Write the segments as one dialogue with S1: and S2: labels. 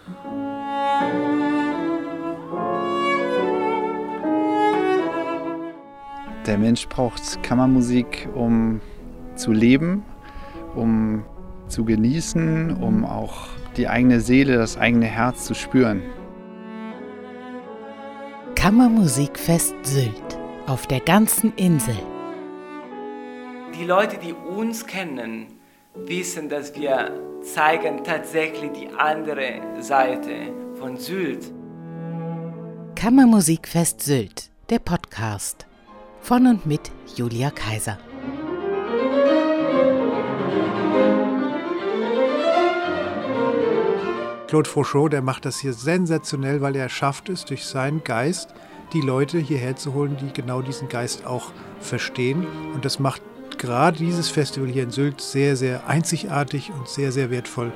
S1: Der Mensch braucht Kammermusik, um zu leben, um zu genießen, um auch die eigene Seele, das eigene Herz zu spüren.
S2: Kammermusikfest Sylt auf der ganzen Insel.
S3: Die Leute, die uns kennen, wissen, dass wir zeigen tatsächlich die andere Seite von Sylt.
S2: Kammermusikfest Sylt, der Podcast. Von und mit Julia Kaiser.
S4: Claude Frochot, der macht das hier sensationell, weil er schafft es, durch seinen Geist die Leute hierher zu holen, die genau diesen Geist auch verstehen. Und das macht gerade dieses Festival hier in Sylt sehr, sehr einzigartig und sehr, sehr wertvoll.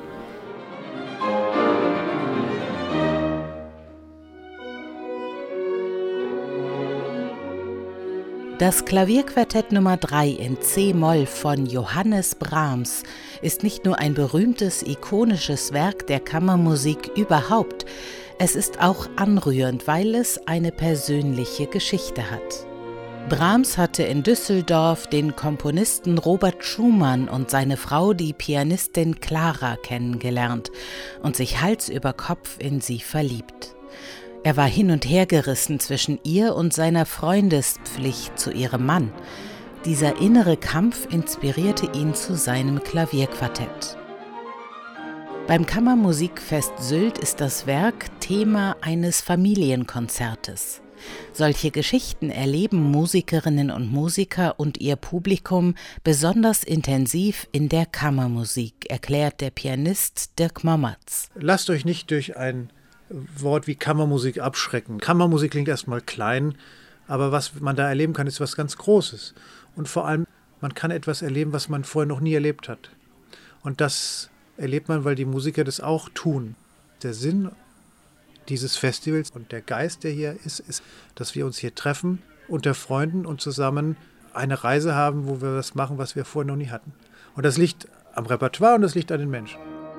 S2: Das Klavierquartett Nummer 3 in C-Moll von Johannes Brahms ist nicht nur ein berühmtes, ikonisches Werk der Kammermusik überhaupt, es ist auch anrührend, weil es eine persönliche Geschichte hat. Brahms hatte in Düsseldorf den Komponisten Robert Schumann und seine Frau, die Pianistin Clara, kennengelernt und sich Hals über Kopf in sie verliebt. Er war hin und her gerissen zwischen ihr und seiner Freundespflicht zu ihrem Mann. Dieser innere Kampf inspirierte ihn zu seinem Klavierquartett. Beim Kammermusikfest Sylt ist das Werk Thema eines Familienkonzertes. Solche Geschichten erleben Musikerinnen und Musiker und ihr Publikum besonders intensiv in der Kammermusik, erklärt der Pianist Dirk Mommertz.
S4: Lasst euch nicht durch ein Wort wie Kammermusik abschrecken. Kammermusik klingt erstmal klein, aber was man da erleben kann, ist was ganz Großes. Und vor allem, man kann etwas erleben, was man vorher noch nie erlebt hat. Und das erlebt man, weil die Musiker das auch tun. Der Sinn dieses Festivals und der Geist, der hier ist, dass wir uns hier treffen unter Freunden und zusammen eine Reise haben, wo wir was machen, was wir vorher noch nie hatten. Und das liegt am Repertoire und das liegt an den Menschen.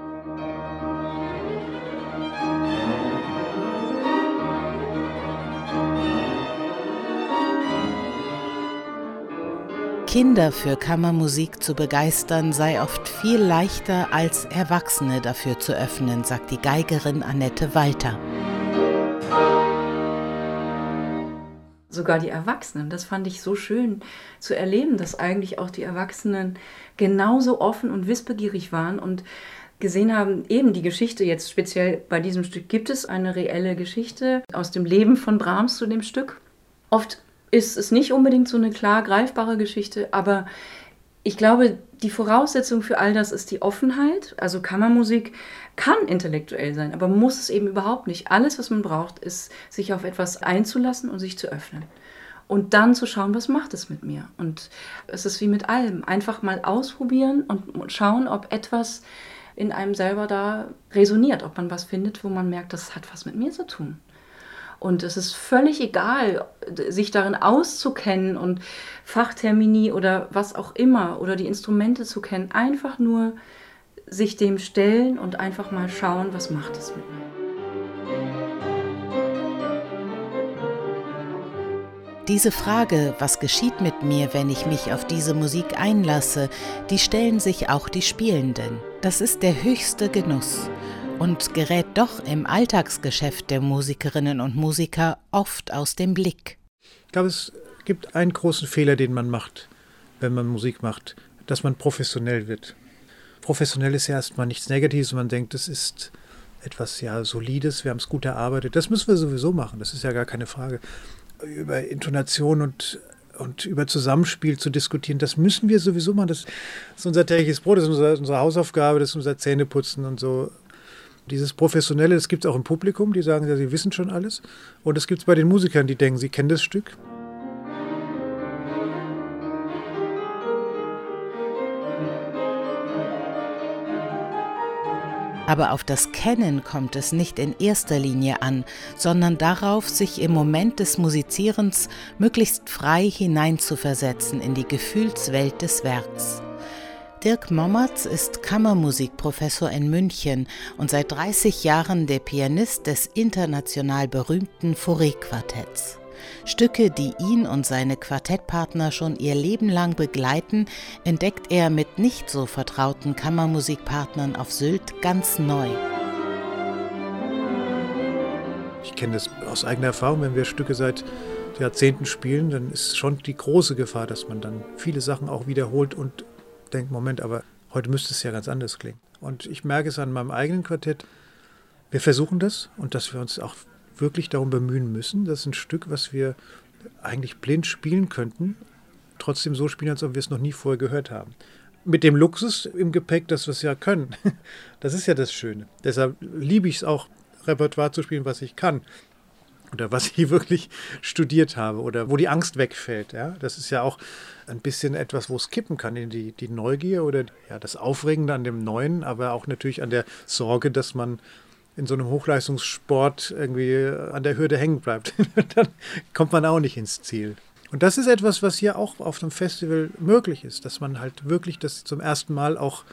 S2: Kinder für Kammermusik zu begeistern, sei oft viel leichter als Erwachsene dafür zu öffnen, sagt die Geigerin Annette Walter.
S5: Sogar die Erwachsenen, das fand ich so schön zu erleben, dass eigentlich auch die Erwachsenen genauso offen und wissbegierig waren und gesehen haben, eben die Geschichte jetzt speziell bei diesem Stück, gibt es eine reelle Geschichte aus dem Leben von Brahms zu dem Stück. Oft ist es nicht unbedingt so eine klar greifbare Geschichte, aber ich glaube, die Voraussetzung für all das ist die Offenheit. Also Kammermusik kann intellektuell sein, aber muss es eben überhaupt nicht. Alles, was man braucht, ist, sich auf etwas einzulassen und sich zu öffnen. Und dann zu schauen, was macht es mit mir? Und es ist wie mit allem. Einfach mal ausprobieren und schauen, ob etwas in einem selber da resoniert, ob man was findet, wo man merkt, das hat was mit mir zu tun. Und es ist völlig egal, sich darin auszukennen und Fachtermini oder was auch immer oder die Instrumente zu kennen. Einfach nur sich dem stellen und einfach mal schauen, was macht es mit mir.
S2: Diese Frage, was geschieht mit mir, wenn ich mich auf diese Musik einlasse, die stellen sich auch die Spielenden. Das ist der höchste Genuss. Und gerät doch im Alltagsgeschäft der Musikerinnen und Musiker oft aus dem Blick.
S4: Ich glaube, es gibt einen großen Fehler, den man macht, wenn man Musik macht, dass man professionell wird. Professionell ist ja erstmal nichts Negatives, man denkt, das ist etwas ja Solides, wir haben es gut erarbeitet. Das müssen wir sowieso machen, das ist ja gar keine Frage. Über Intonation und über Zusammenspiel zu diskutieren, das müssen wir sowieso machen. Das ist unser tägliches Brot, das ist unsere Hausaufgabe, das ist unser Zähneputzen und so. Dieses Professionelle, das gibt es auch im Publikum, die sagen ja, sie wissen schon alles. Und es gibt es bei den Musikern, die denken, sie kennen das Stück.
S2: Aber auf das Kennen kommt es nicht in erster Linie an, sondern darauf, sich im Moment des Musizierens möglichst frei hineinzuversetzen in die Gefühlswelt des Werks. Dirk Mommertz ist Kammermusikprofessor in München und seit 30 Jahren der Pianist des international berühmten Fauré-Quartetts. Stücke, die ihn und seine Quartettpartner schon ihr Leben lang begleiten, entdeckt er mit nicht so vertrauten Kammermusikpartnern auf Sylt ganz neu.
S4: Ich kenne das aus eigener Erfahrung, wenn wir Stücke seit Jahrzehnten spielen, dann ist schon die große Gefahr, dass man dann viele Sachen auch wiederholt und denkt, Moment, aber heute müsste es ja ganz anders klingen. Und ich merke es an meinem eigenen Quartett, wir versuchen das und dass wir uns auch wirklich darum bemühen müssen. Das ist ein Stück, was wir eigentlich blind spielen könnten, trotzdem so spielen, als ob wir es noch nie vorher gehört haben. Mit dem Luxus im Gepäck, dass wir es ja können. Das ist ja das Schöne. Deshalb liebe ich es auch, Repertoire zu spielen, was ich kann. Oder was ich wirklich studiert habe oder wo die Angst wegfällt. Ja? Das ist ja auch ein bisschen etwas, wo es kippen kann in die Neugier oder ja, das Aufregende an dem Neuen, aber auch natürlich an der Sorge, dass man in so einem Hochleistungssport irgendwie an der Hürde hängen bleibt. Dann kommt man auch nicht ins Ziel. Und das ist etwas, was hier auch auf einem Festival möglich ist, dass man halt wirklich das zum ersten Mal auch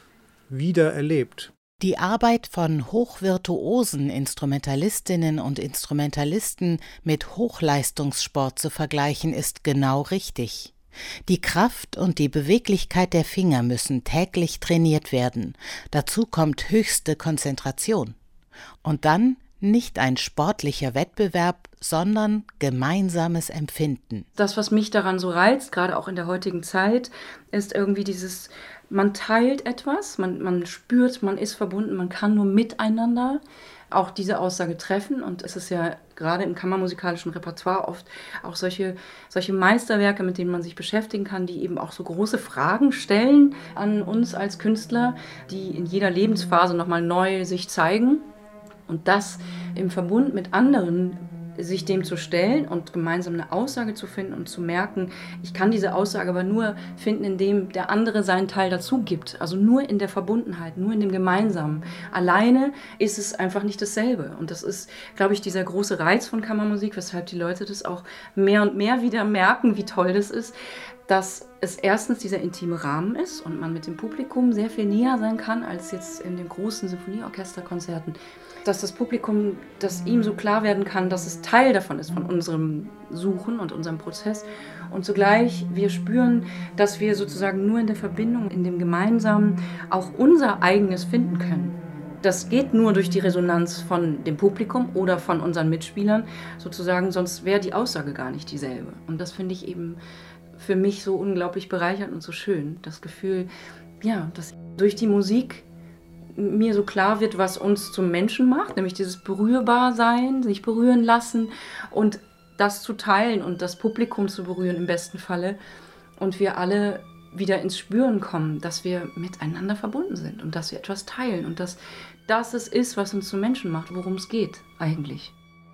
S4: wieder erlebt.
S2: Die Arbeit von hochvirtuosen Instrumentalistinnen und Instrumentalisten mit Hochleistungssport zu vergleichen, ist genau richtig. Die Kraft und die Beweglichkeit der Finger müssen täglich trainiert werden. Dazu kommt höchste Konzentration. Und dann nicht ein sportlicher Wettbewerb, sondern gemeinsames Empfinden.
S5: Das, was mich daran so reizt, gerade auch in der heutigen Zeit, ist irgendwie dieses, man teilt etwas, man spürt, man ist verbunden, man kann nur miteinander auch diese Aussage treffen. Und es ist ja gerade im kammermusikalischen Repertoire oft auch solche Meisterwerke, mit denen man sich beschäftigen kann, die eben auch so große Fragen stellen an uns als Künstler, die in jeder Lebensphase nochmal neu sich zeigen. Und das im Verbund mit anderen, sich dem zu stellen und gemeinsam eine Aussage zu finden und zu merken, ich kann diese Aussage aber nur finden, indem der andere seinen Teil dazu gibt. Also nur in der Verbundenheit, nur in dem Gemeinsamen. Alleine ist es einfach nicht dasselbe. Und das ist, glaube ich, dieser große Reiz von Kammermusik, weshalb die Leute das auch mehr und mehr wieder merken, wie toll das ist, dass es erstens dieser intime Rahmen ist und man mit dem Publikum sehr viel näher sein kann, als jetzt in den großen Sinfonieorchesterkonzerten. Dass das Publikum, dass ihm so klar werden kann, dass es Teil davon ist, von unserem Suchen und unserem Prozess. Und zugleich wir spüren, dass wir sozusagen nur in der Verbindung, in dem Gemeinsamen auch unser eigenes finden können. Das geht nur durch die Resonanz von dem Publikum oder von unseren Mitspielern sozusagen, sonst wäre die Aussage gar nicht dieselbe. Und das finde ich eben für mich so unglaublich bereichernd und so schön. Das Gefühl, ja, dass durch die Musik mir so klar wird, was uns zum Menschen macht, nämlich dieses Berührbarsein, sich berühren lassen und das zu teilen und das Publikum zu berühren im besten Falle. Und wir alle wieder ins Spüren kommen, dass wir miteinander verbunden sind und dass wir etwas teilen und dass das es ist, was uns zum Menschen macht, worum es geht eigentlich.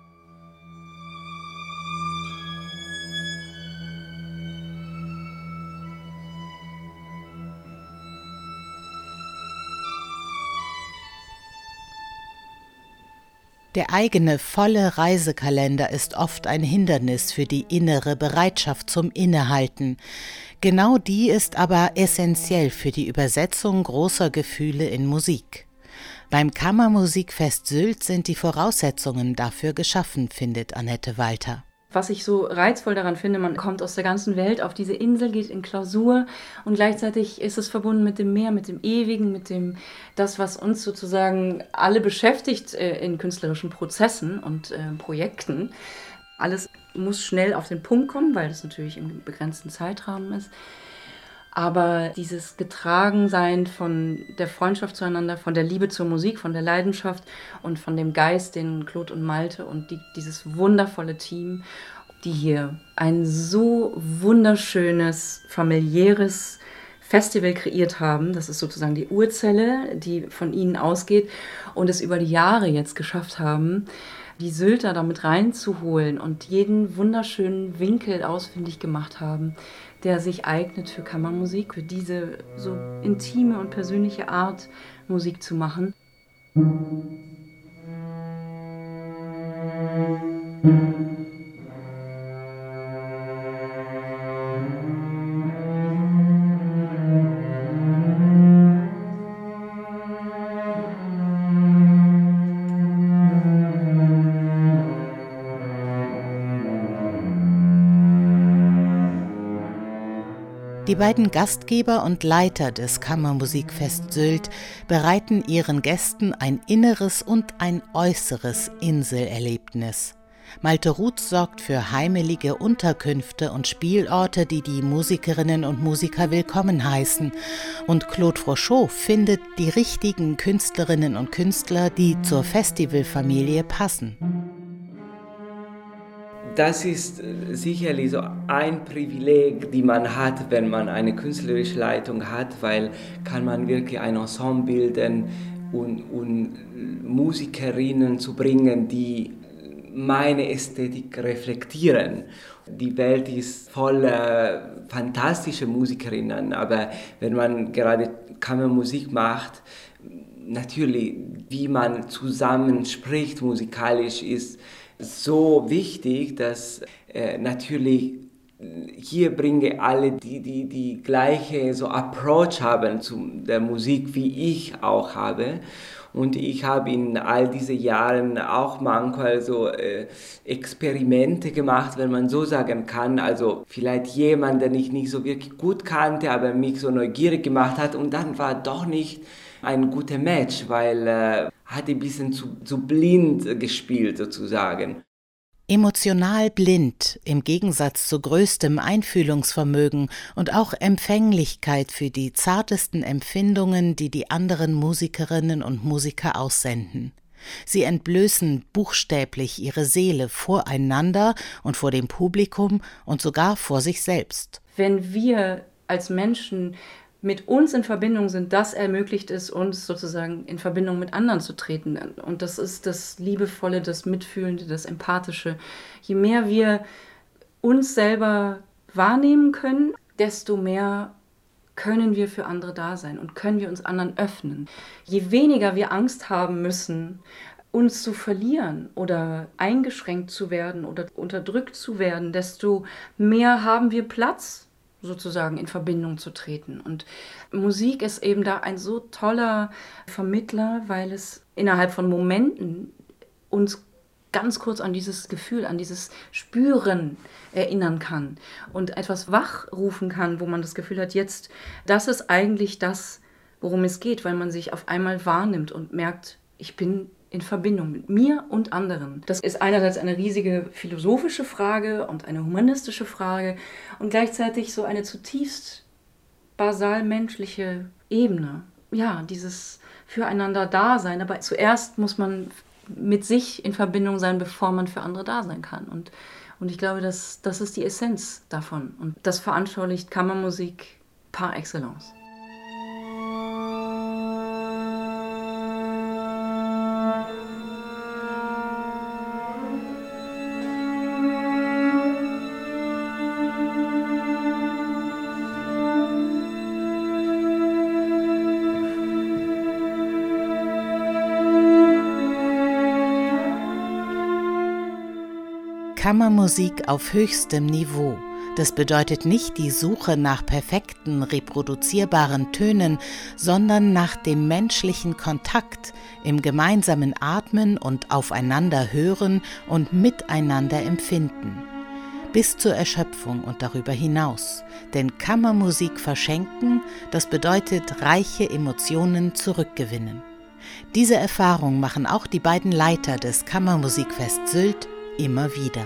S2: Der eigene volle Reisekalender ist oft ein Hindernis für die innere Bereitschaft zum Innehalten. Genau die ist aber essentiell für die Übersetzung großer Gefühle in Musik. Beim Kammermusikfest Sylt sind die Voraussetzungen dafür geschaffen, findet Annette Walter.
S5: Was ich so reizvoll daran finde, man kommt aus der ganzen Welt auf diese Insel, geht in Klausur und gleichzeitig ist es verbunden mit dem Meer, mit dem Ewigen, mit dem das, was uns sozusagen alle beschäftigt in künstlerischen Prozessen und Projekten. Alles muss schnell auf den Punkt kommen, weil das natürlich im begrenzten Zeitrahmen ist. Aber dieses Getragensein von der Freundschaft zueinander, von der Liebe zur Musik, von der Leidenschaft und von dem Geist, den Claude und Malte und dieses wundervolle Team, die hier ein so wunderschönes, familiäres Festival kreiert haben. Das ist sozusagen die Urzelle, die von ihnen ausgeht und es über die Jahre jetzt geschafft haben, die Sylter damit reinzuholen und jeden wunderschönen Winkel ausfindig gemacht haben, der sich eignet für Kammermusik, für diese so intime und persönliche Art, Musik zu machen.
S2: Die beiden Gastgeber und Leiter des Kammermusikfest Sylt bereiten ihren Gästen ein inneres und ein äußeres Inselerlebnis. Malte Ruth sorgt für heimelige Unterkünfte und Spielorte, die die Musikerinnen und Musiker willkommen heißen. Und Claude Frochot findet die richtigen Künstlerinnen und Künstler, die zur Festivalfamilie passen.
S3: Das ist sicherlich so ein Privileg, die man hat, wenn man eine künstlerische Leitung hat, weil kann man wirklich ein Ensemble bilden und Musikerinnen zu bringen, die meine Ästhetik reflektieren. Die Welt ist voller fantastischer Musikerinnen, aber wenn man gerade Kammermusik macht, natürlich, wie man zusammen spricht musikalisch, ist so wichtig, dass natürlich hier bringe alle die gleiche so Approach haben zu der Musik, wie ich auch habe. Und ich habe in all diesen Jahren auch manchmal so Experimente gemacht, wenn man so sagen kann. Also vielleicht jemand, den ich nicht so wirklich gut kannte, aber mich so neugierig gemacht hat. Und dann war doch nicht ein guter Match, weil hat ein bisschen zu blind gespielt sozusagen.
S2: Emotional blind, im Gegensatz zu größtem Einfühlungsvermögen und auch Empfänglichkeit für die zartesten Empfindungen, die die anderen Musikerinnen und Musiker aussenden. Sie entblößen buchstäblich ihre Seele voreinander und vor dem Publikum und sogar vor sich selbst.
S5: Wenn wir als Menschen mit uns in Verbindung sind, das ermöglicht es uns sozusagen in Verbindung mit anderen zu treten. Und das ist das Liebevolle, das Mitfühlende, das Empathische. Je mehr wir uns selber wahrnehmen können, desto mehr können wir für andere da sein und können wir uns anderen öffnen. Je weniger wir Angst haben müssen, uns zu verlieren oder eingeschränkt zu werden oder unterdrückt zu werden, desto mehr haben wir Platz, sozusagen in Verbindung zu treten. Und Musik ist eben da ein so toller Vermittler, weil es innerhalb von Momenten uns ganz kurz an dieses Gefühl, an dieses Spüren erinnern kann und etwas wachrufen kann, wo man das Gefühl hat, jetzt, das ist eigentlich das, worum es geht, weil man sich auf einmal wahrnimmt und merkt, ich bin in Verbindung mit mir und anderen. Das ist einerseits eine riesige philosophische Frage und eine humanistische Frage und gleichzeitig so eine zutiefst basal menschliche Ebene. Ja, dieses Füreinander-Dasein, aber zuerst muss man mit sich in Verbindung sein, bevor man für andere da sein kann. Und ich glaube, das ist die Essenz davon. Und das veranschaulicht Kammermusik par excellence.
S2: Kammermusik auf höchstem Niveau. Das bedeutet nicht die Suche nach perfekten, reproduzierbaren Tönen, sondern nach dem menschlichen Kontakt, im gemeinsamen Atmen und aufeinander hören und miteinander empfinden. Bis zur Erschöpfung und darüber hinaus. Denn Kammermusik verschenken, das bedeutet reiche Emotionen zurückgewinnen. Diese Erfahrung machen auch die beiden Leiter des Kammermusikfest Sylt immer wieder.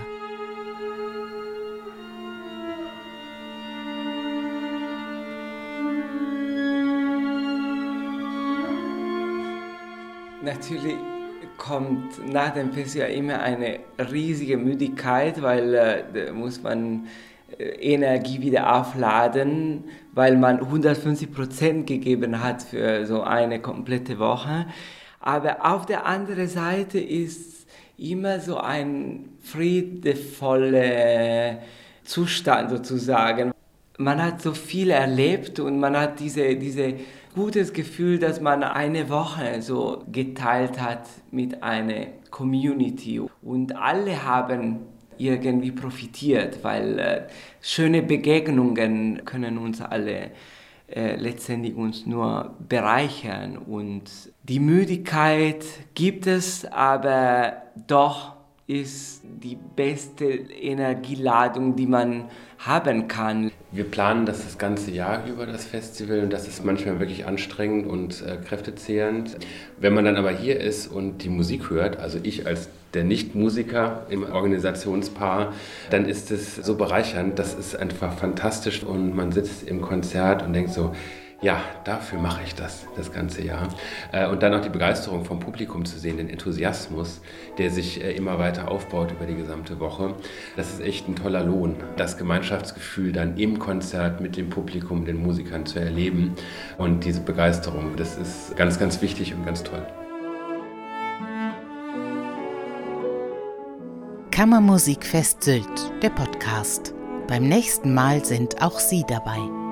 S3: Natürlich kommt nach dem Festival immer eine riesige Müdigkeit, weil da muss man Energie wieder aufladen, weil man 150% gegeben hat für so eine komplette Woche. Aber auf der anderen Seite ist immer so ein friedevoller Zustand sozusagen. Man hat so viel erlebt und man hat diese gutes Gefühl, dass man eine Woche so geteilt hat mit einer Community und alle haben irgendwie profitiert, weil schöne Begegnungen können uns alle letztendlich uns nur bereichern und die Müdigkeit gibt es, aber doch ist die beste Energieladung, die man haben kann.
S6: Wir planen das ganze Jahr über, das Festival, und das ist manchmal wirklich anstrengend und kräftezehrend. Wenn man dann aber hier ist und die Musik hört, also ich als der Nicht-Musiker im Organisationspaar, dann ist es so bereichernd, das ist einfach fantastisch und man sitzt im Konzert und denkt so, ja, dafür mache ich das ganze Jahr. Und dann auch die Begeisterung vom Publikum zu sehen, den Enthusiasmus, der sich immer weiter aufbaut über die gesamte Woche. Das ist echt ein toller Lohn, das Gemeinschaftsgefühl dann im Konzert mit dem Publikum, den Musikern zu erleben. Und diese Begeisterung, das ist ganz, ganz wichtig und ganz toll.
S2: Kammermusikfest Sylt, der Podcast. Beim nächsten Mal sind auch Sie dabei.